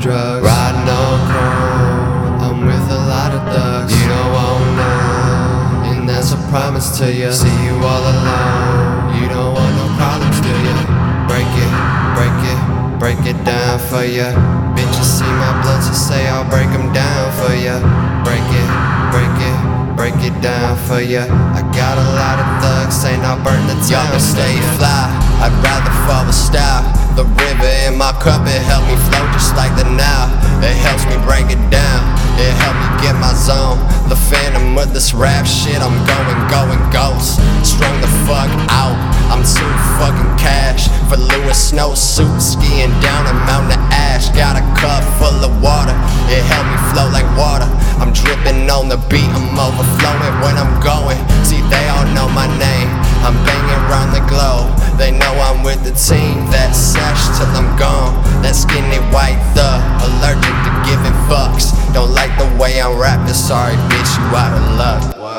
drugs. Riding on chrome, I'm with a lot of thugs. You don't want none, and that's a promise to you. See you all alone, you don't want no problems, do you? Break it, break it, break it down for ya. Bitches see my blunts and say I'll break them down for ya. Break it, break it, break it down for ya. I got a lot of thugs saying I'll burn the town. Y'all stay fly, I'd rather follow style. The river in my cup, it helped me flow just like the Nile. It helps me break it down, it helped me get my zone. The phantom with this rap shit, I'm going ghost. Strung the fuck out, I'm too fucking cash for Lewis snowsuit, skiing down a mountain of ash. Got a cup full of water, it helped me flow like water. I'm dripping on the beat, I'm overflowing when I'm going. See, they all know my name, I'm banging around the globe. They know I'm with the team, that sesh till I'm gone. That skinny white thug, allergic to giving fucks. Don't like the way I'm rapping, sorry bitch, you out of luck.